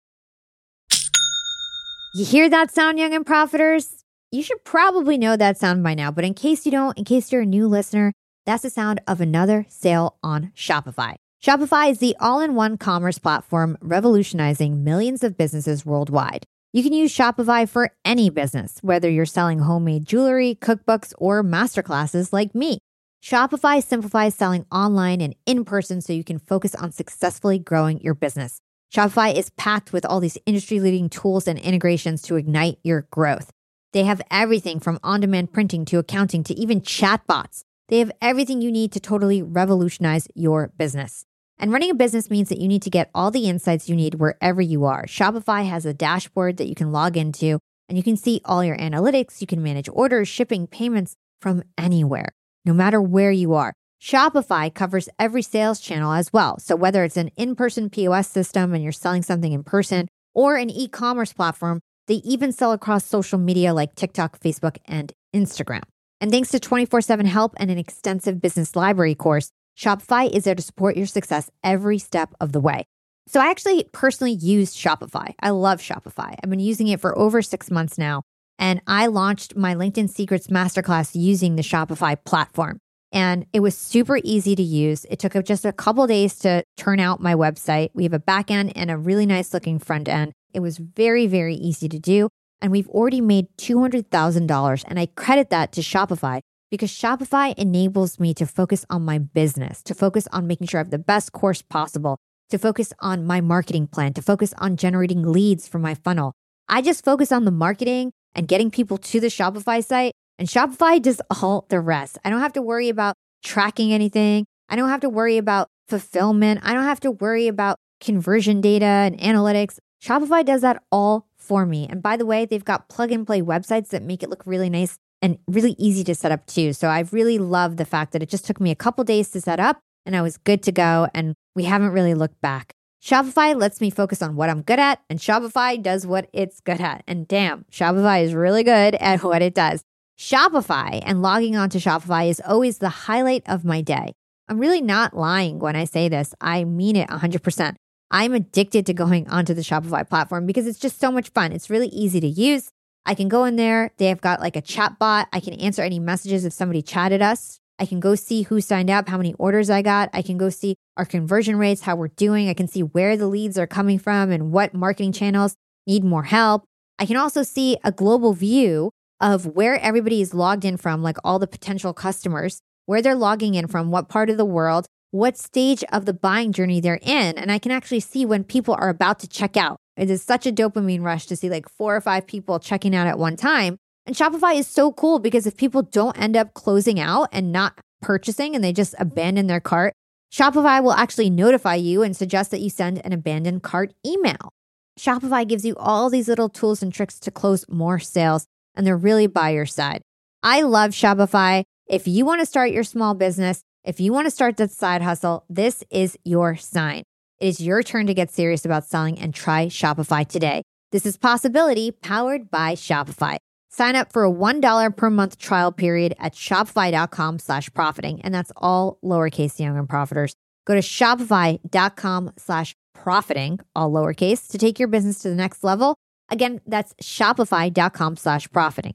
You hear that sound, Young and Profiters? You should probably know that sound by now, but in case you don't, in case you're a new listener, that's the sound of another sale on Shopify. Shopify is the all-in-one commerce platform revolutionizing millions of businesses worldwide. You can use Shopify for any business, whether you're selling homemade jewelry, cookbooks, or masterclasses like me. Shopify simplifies selling online and in person so you can focus on successfully growing your business. Shopify is packed with all these industry-leading tools and integrations to ignite your growth. They have everything from on-demand printing to accounting to even chatbots. They have everything you need to totally revolutionize your business. And running a business means that you need to get all the insights you need wherever you are. Shopify has a dashboard that you can log into, and you can see all your analytics. You can manage orders, shipping, payments from anywhere, no matter where you are. Shopify covers every sales channel as well. So whether it's an in-person P O S system and you're selling something in person, or an e-commerce platform, they even sell across social media like TikTok, Facebook, and Instagram. And thanks to twenty-four seven help and an extensive business library course, Shopify is there to support your success every step of the way. So I actually personally use Shopify. I love Shopify. I've been using it for over six months now. And I launched my LinkedIn Secrets Masterclass using the Shopify platform. And it was super easy to use. It took just a couple days to turn out my website. We have a back end and a really nice looking front end. It was very, very easy to do. And we've already made two hundred thousand dollars. And I credit that to Shopify because Shopify enables me to focus on my business, to focus on making sure I have the best course possible, to focus on my marketing plan, to focus on generating leads for my funnel. I just focus on the marketing and getting people to the Shopify site. And Shopify does all the rest. I don't have to worry about tracking anything. I don't have to worry about fulfillment. I don't have to worry about conversion data and analytics. Shopify does that all for me. And by the way, they've got plug and play websites that make it look really nice and really easy to set up too. So I really love the fact that it just took me a couple days to set up and I was good to go. And we haven't really looked back. Shopify lets me focus on what I'm good at, and Shopify does what it's good at. And damn, Shopify is really good at what it does. Shopify and logging on to Shopify is always the highlight of my day. I'm really not lying when I say this. I mean it one hundred percent. I'm addicted to going onto the Shopify platform because it's just so much fun. It's really easy to use. I can go in there. They have got like a chat bot. I can answer any messages if somebody chatted us. I can go see who signed up, how many orders I got. I can go see our conversion rates, how we're doing. I can see where the leads are coming from and what marketing channels need more help. I can also see a global view of where everybody is logged in from, like all the potential customers, where they're logging in from, what part of the world, what stage of the buying journey they're in. And I can actually see when people are about to check out. It is such a dopamine rush to see like four or five people checking out at one time. And Shopify is so cool because if people don't end up closing out and not purchasing and they just abandon their cart, Shopify will actually notify you and suggest that you send an abandoned cart email. Shopify gives you all these little tools and tricks to close more sales, and they're really by your side. I love Shopify. If you want to start your small business, if you want to start that side hustle, this is your sign. It is your turn to get serious about selling and try Shopify today. This is Possibility powered by Shopify. Sign up for a one dollar per month trial period at shopify.com slash profiting. And that's all lowercase, young and profiters. Go to shopify.com slash profiting, all lowercase, to take your business to the next level. Again, that's shopify.com slash profiting.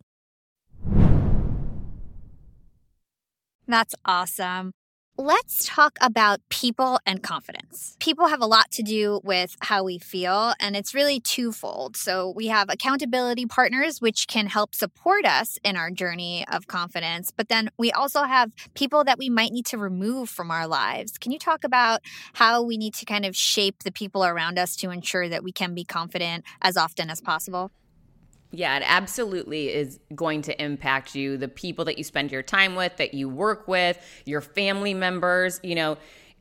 That's awesome. Let's talk about people and confidence. People have a lot to do with how we feel, and it's really twofold. So we have accountability partners, which can help support us in our journey of confidence. But then we also have people that we might need to remove from our lives. Can you talk about how we need to kind of shape the people around us to ensure that we can be confident as often as possible? Yeah, it absolutely is going to impact you. The people that you spend your time with, that you work with, your family members, you know,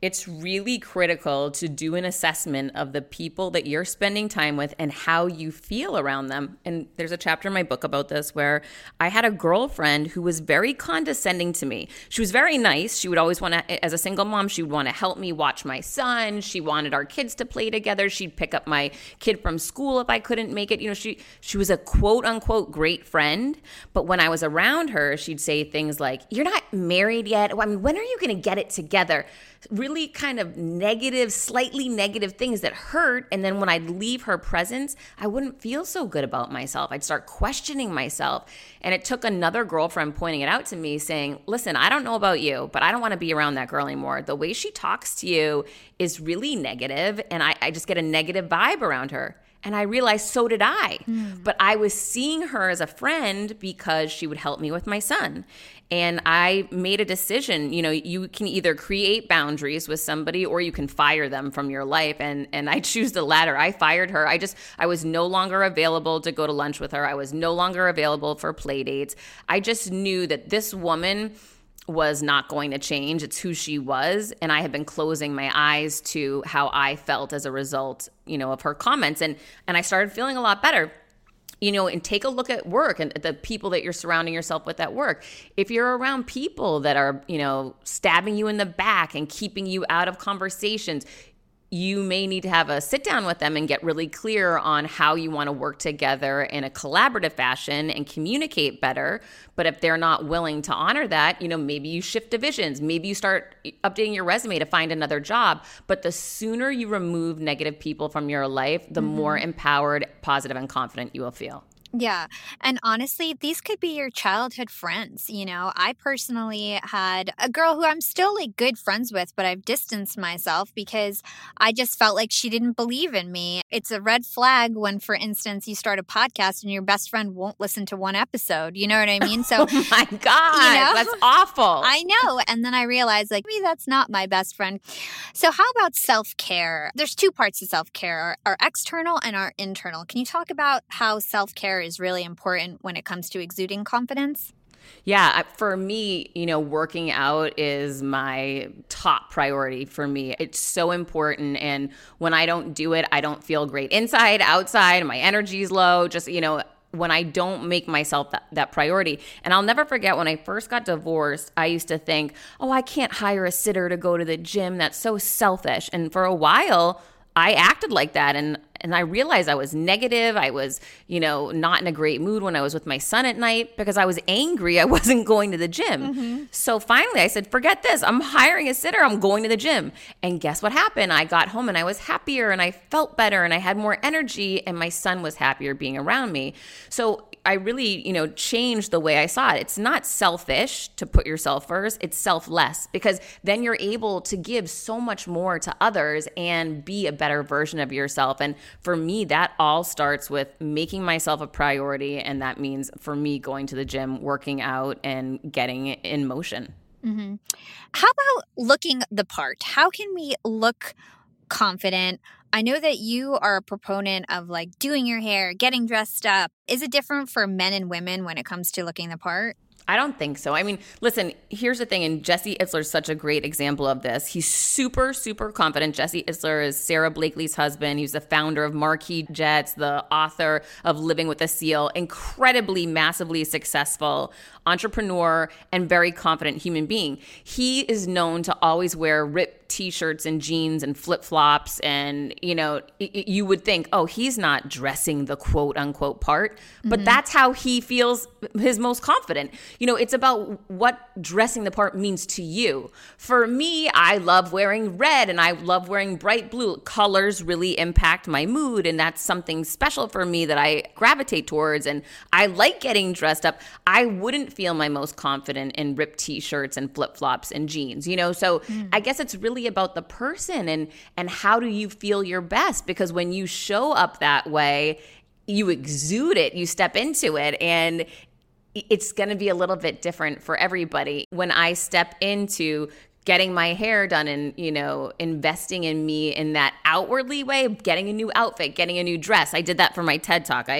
it's really critical to do an assessment of the people that you're spending time with and how you feel around them. And there's a chapter in my book about this where I had a girlfriend who was very condescending to me. She was very nice. She would always want to, as a single mom, she would want to help me watch my son. She wanted our kids to play together. She'd pick up my kid from school if I couldn't make it. You know, she she was a quote unquote great friend. But when I was around her, she'd say things like, "You're not married yet. I mean, when are you going to get it together?" Really kind of negative, slightly negative things that hurt. And then when I'd leave her presence, I wouldn't feel so good about myself. I'd start questioning myself. And it took another girlfriend pointing it out to me saying, listen, I don't know about you, but I don't want to be around that girl anymore. The way she talks to you is really negative, and I, I just get a negative vibe around her. And I realized so did I. Mm. But I was seeing her as a friend because she would help me with my son. And I made a decision, you know, you can either create boundaries with somebody or you can fire them from your life. And and I choose the latter. I fired her. I just, I was no longer available to go to lunch with her. I was no longer available for play dates. I just knew that this woman was not going to change. It's who she was. And I had been closing my eyes to how I felt as a result, you know, of her comments. And, and I started feeling a lot better. You know, and take a look at work and the people that you're surrounding yourself with at work. If you're around people that are, you know, stabbing you in the back and keeping you out of conversations, you may need to have a sit down with them and get really clear on how you want to work together in a collaborative fashion and communicate better. But if they're not willing to honor that, you know, maybe you shift divisions. Maybe you start updating your resume to find another job. But the sooner you remove negative people from your life, the mm-hmm. more empowered, positive, and confident you will feel. Yeah. And honestly, these could be your childhood friends. You know, I personally had a girl who I'm still like good friends with, but I've distanced myself because I just felt like she didn't believe in me. It's a red flag when, for instance, you start a podcast and your best friend won't listen to one episode. You know what I mean? So, oh my God, you know, that's awful. I know. And then I realized like, maybe that's not my best friend. So how about self-care? There's two parts to self-care, our, our external and our internal. Can you talk about how self-care is really important when it comes to exuding confidence? Yeah, for me, you know, working out is my top priority for me. It's so important. And when I don't do it, I don't feel great inside, outside. My energy's low. Just, you know, when I don't make myself that, that priority. And I'll never forget when I first got divorced, I used to think, oh, I can't hire a sitter to go to the gym. That's so selfish. And for a while, I acted like that. And And I realized I was negative. I was, you know, not in a great mood when I was with my son at night because I was angry I wasn't going to the gym. Mm-hmm. So finally I said, forget this. I'm hiring a sitter. I'm going to the gym. And guess what happened? I got home and I was happier and I felt better and I had more energy and my son was happier being around me. So I really, you know, changed the way I saw it. It's not selfish to put yourself first. It's selfless because then you're able to give so much more to others and be a better version of yourself. And for me, that all starts with making myself a priority. And that means for me going to the gym, working out, and getting in motion. Mm-hmm. How about looking the part? How can we look confident? I know that you are a proponent of like doing your hair, getting dressed up. Is it different for men and women when it comes to looking the part? I don't think so. I mean, listen, here's the thing, and Jesse Itzler is such a great example of this. He's super, super confident. Jesse Itzler is Sarah Blakely's husband. He's the founder of Marquis Jets, the author of Living with a Seal, incredibly, massively successful entrepreneur and very confident human being. He is known to always wear ripped t-shirts and jeans and flip-flops, and, you know, you would think, oh, he's not dressing the quote-unquote part, but mm-hmm. that's how he feels his most confident. You know, it's about what dressing the part means to you. For me, I love wearing red and I love wearing bright blue. Colors really impact my mood, and that's something special for me that I gravitate towards, and I like getting dressed up. I wouldn't feel my most confident in ripped t-shirts and flip-flops and jeans, you know? So mm. I guess it's really about the person and and how do you feel your best, because when you show up that way, you exude it, you step into it, and it's going to be a little bit different for everybody. When I step into getting my hair done and, you know, investing in me in that outwardly way, getting a new outfit, getting a new dress. I did that for my TED Talk. I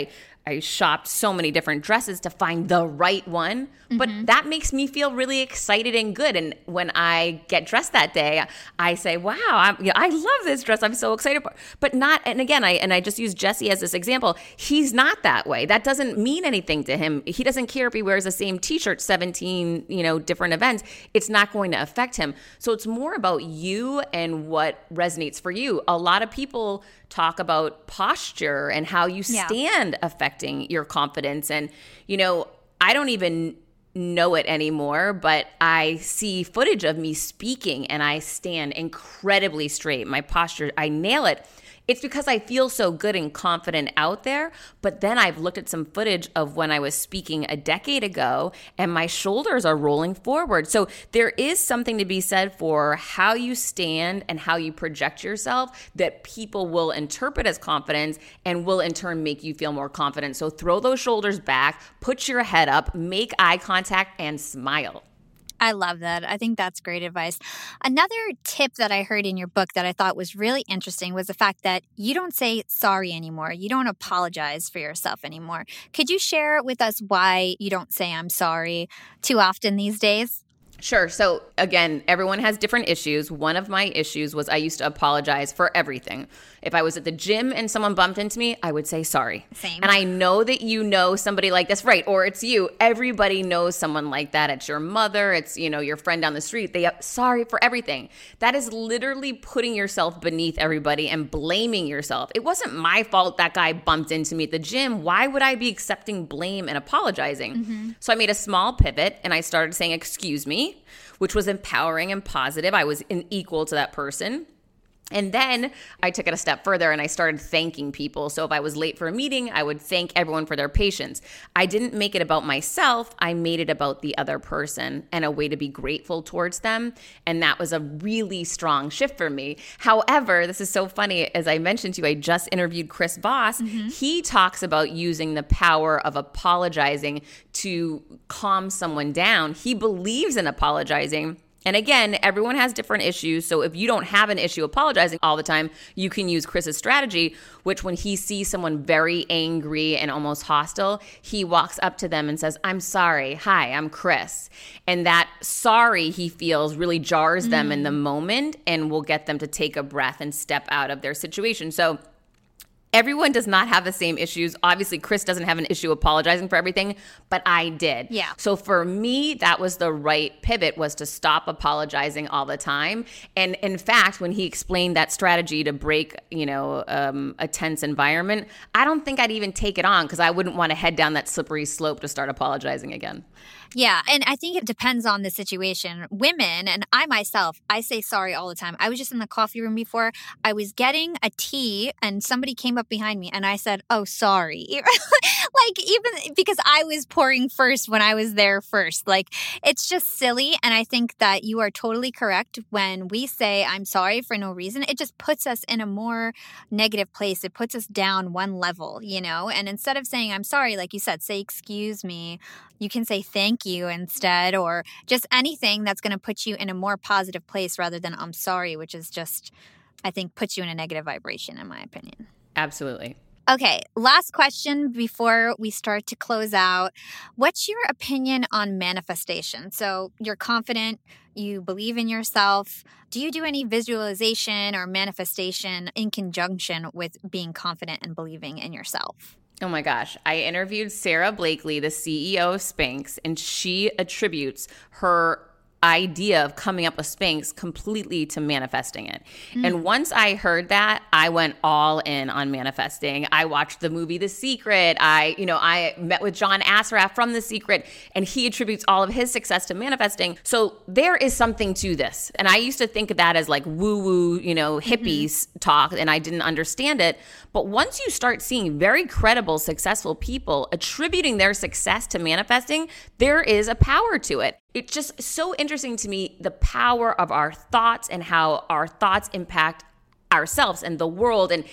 I shopped so many different dresses to find the right one, but mm-hmm. that makes me feel really excited and good. And when I get dressed that day, I say, wow, I'm, you know, I love this dress. I'm so excited for it. But not, and again, I and I just use Jesse as this example. He's not that way. That doesn't mean anything to him. He doesn't care if he wears the same t-shirt seventeen, you know, different events. It's not going to affect him. So it's more about you and what resonates for you. A lot of people talk about posture and how you stand yeah. affecting your confidence. And, you know, I don't even know it anymore, but I see footage of me speaking and I stand incredibly straight. My posture, I nail it. It's because I feel so good and confident out there. But then I've looked at some footage of when I was speaking a decade ago and my shoulders are rolling forward. So there is something to be said for how you stand and how you project yourself that people will interpret as confidence and will in turn make you feel more confident. So throw those shoulders back, put your head up, make eye contact, and smile. I love that. I think that's great advice. Another tip that I heard in your book that I thought was really interesting was the fact that you don't say sorry anymore. You don't apologize for yourself anymore. Could you share with us why you don't say I'm sorry too often these days? Sure. So again, everyone has different issues. One of my issues was I used to apologize for everything. If I was at the gym and someone bumped into me, I would say sorry. Same. And I know that you know somebody like this, right? Or it's you. Everybody knows someone like that. It's your mother. It's, you know, your friend down the street. They sorry for everything. That is literally putting yourself beneath everybody and blaming yourself. It wasn't my fault that guy bumped into me at the gym. Why would I be accepting blame and apologizing? Mm-hmm. So I made a small pivot and I started saying, excuse me, which was empowering and positive. I was an equal to that person. And then I took it a step further and I started thanking people. So if I was late for a meeting, I would thank everyone for their patience. I didn't make it about myself. I made it about the other person and a way to be grateful towards them. And that was a really strong shift for me. However, this is so funny. As I mentioned to you, I just interviewed Chris Voss. Mm-hmm. He talks about using the power of apologizing to calm someone down. He believes in apologizing. And again, everyone has different issues. So if you don't have an issue apologizing all the time, you can use Chris's strategy, which when he sees someone very angry and almost hostile, he walks up to them and says, I'm sorry. Hi, I'm Chris. And that sorry he feels really jars them mm. in the moment and will get them to take a breath and step out of their situation. So everyone does not have the same issues. Obviously, Chris doesn't have an issue apologizing for everything, but I did. Yeah. So for me, that was the right pivot, was to stop apologizing all the time. And in fact, when he explained that strategy to break, you know, um, a tense environment, I don't think I'd even take it on because I wouldn't want to head down that slippery slope to start apologizing again. Yeah. And I think it depends on the situation. Women, and I myself, I say sorry all the time. I was just in the coffee room before. I was getting a tea and somebody came up behind me and I said, oh, sorry. Like, even because I was pouring first when I was there first. Like, it's just silly. And I think that you are totally correct. When we say I'm sorry for no reason, it just puts us in a more negative place. It puts us down one level, you know? And instead of saying I'm sorry, like you said, say excuse me. You can say thank you instead, or just anything that's going to put you in a more positive place rather than I'm sorry, which is just, I think, puts you in a negative vibration, in my opinion. Absolutely. Okay, last question before we start to close out. What's your opinion on manifestation? So you're confident, you believe in yourself. Do you do any visualization or manifestation in conjunction with being confident and believing in yourself? Oh my gosh. I interviewed Sarah Blakely, the C E O of Spanx, and she attributes her idea of coming up with Spanx completely to manifesting it. Mm. And once I heard that, I went all in on manifesting. I watched the movie The Secret. I, you know, I met with John Assaraf from The Secret, and he attributes all of his success to manifesting. So there is something to this. And I used to think of that as like woo-woo, you know, hippies mm-hmm. talk, and I didn't understand it. But once you start seeing very credible, successful people attributing their success to manifesting, there is a power to it. It's just so interesting to me, the power of our thoughts and how our thoughts impact ourselves and the world. And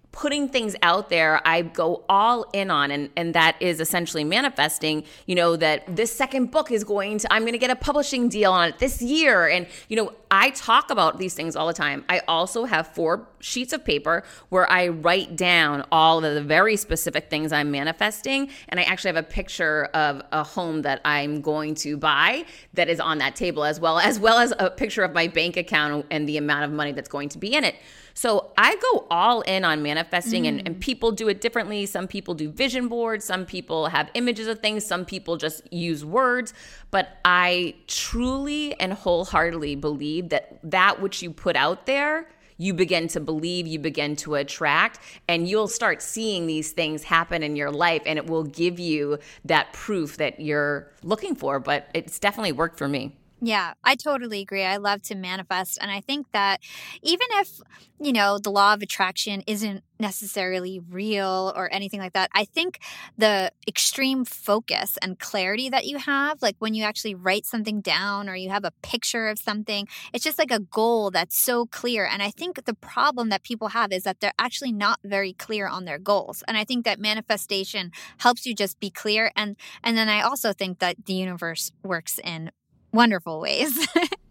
putting things out there, I go all in on, and, and that is essentially manifesting, you know, that this second book is going to, I'm going to get a publishing deal on it this year. And, you know, I talk about these things all the time. I also have four sheets of paper where I write down all of the very specific things I'm manifesting. And I actually have a picture of a home that I'm going to buy that is on that table, as well, as well as a picture of my bank account and the amount of money that's going to be in it. So I go all in on manifesting, mm. and, and people do it differently. Some people do vision boards. Some people have images of things. Some people just use words. But I truly and wholeheartedly believe that that which you put out there, you begin to believe, you begin to attract, and you'll start seeing these things happen in your life, and it will give you that proof that you're looking for. But it's definitely worked for me. Yeah, I totally agree. I love to manifest. And I think that even if, you know, the law of attraction isn't necessarily real or anything like that, I think the extreme focus and clarity that you have, like when you actually write something down or you have a picture of something, it's just like a goal that's so clear. And I think the problem that people have is that they're actually not very clear on their goals. And I think that manifestation helps you just be clear. And, and then I also think that the universe works in wonderful ways.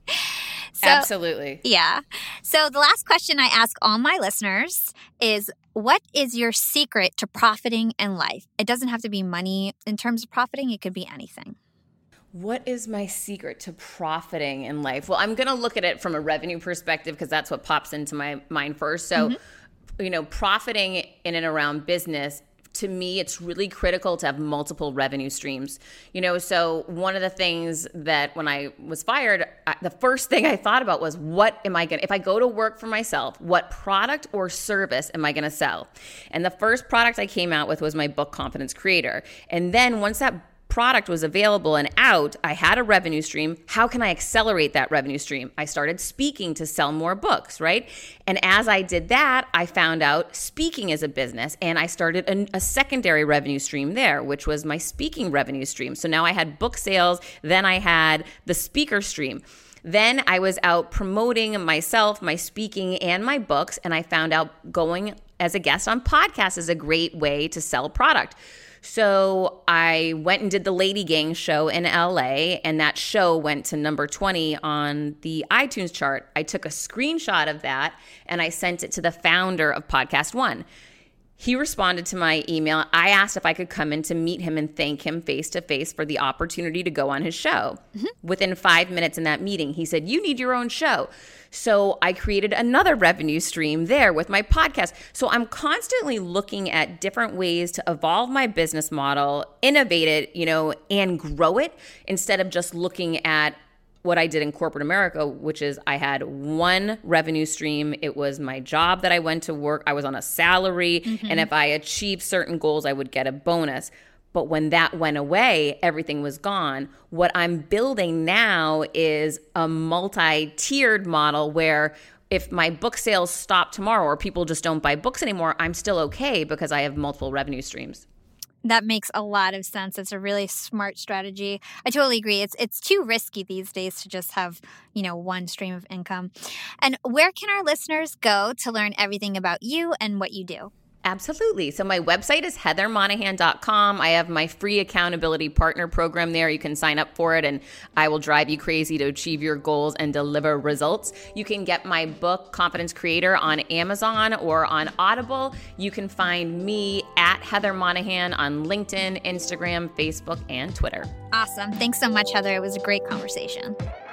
So, absolutely. Yeah. So the last question I ask all my listeners is, what is your secret to profiting in life? It doesn't have to be money in terms of profiting. It could be anything. What is my secret to profiting in life? Well, I'm going to look at it from a revenue perspective because that's what pops into my mind first. So, mm-hmm. you know, profiting in and around business, to me, it's really critical to have multiple revenue streams. You know, so one of the things that when I was fired, I, the first thing I thought about was, what am I going to, if I go to work for myself, what product or service am I going to sell? And the first product I came out with was my book, Confidence Creator. And then once that product was available and out, I had a revenue stream. How can I accelerate that revenue stream? I started speaking to sell more books, right? And as I did that, I found out speaking is a business, and I started a, a secondary revenue stream there, which was my speaking revenue stream. So now I had book sales, then I had the speaker stream. Then I was out promoting myself, my speaking, and my books, and I found out going as a guest on podcasts is a great way to sell product. So I went and did the Lady Gang show in L A, and that show went to number twenty on the iTunes chart. I took a screenshot of that, and I sent it to the founder of Podcast One. He responded to my email. I asked if I could come in to meet him and thank him face-to-face for the opportunity to go on his show. Mm-hmm. Within five minutes in that meeting, he said, "You need your own show." So I created another revenue stream there with my podcast. So I'm constantly looking at different ways to evolve my business model, innovate it, you know, and grow it, instead of just looking at what I did in corporate America, which is I had one revenue stream. It was my job that I went to work. I was on a salary. Mm-hmm. And if I achieved certain goals, I would get a bonus. But when that went away, everything was gone. What I'm building now is a multi-tiered model where if my book sales stop tomorrow or people just don't buy books anymore, I'm still okay because I have multiple revenue streams. That makes a lot of sense. It's a really smart strategy. I totally agree. It's it's too risky these days to just have, you know, one stream of income. And where can our listeners go to learn everything about you and what you do? Absolutely. So my website is heather monahan dot com. I have my free accountability partner program there. You can sign up for it, and I will drive you crazy to achieve your goals and deliver results. You can get my book, Confidence Creator, on Amazon or on Audible. You can find me at Heather Monahan on LinkedIn, Instagram, Facebook, and Twitter. Awesome. Thanks so much, Heather. It was a great conversation.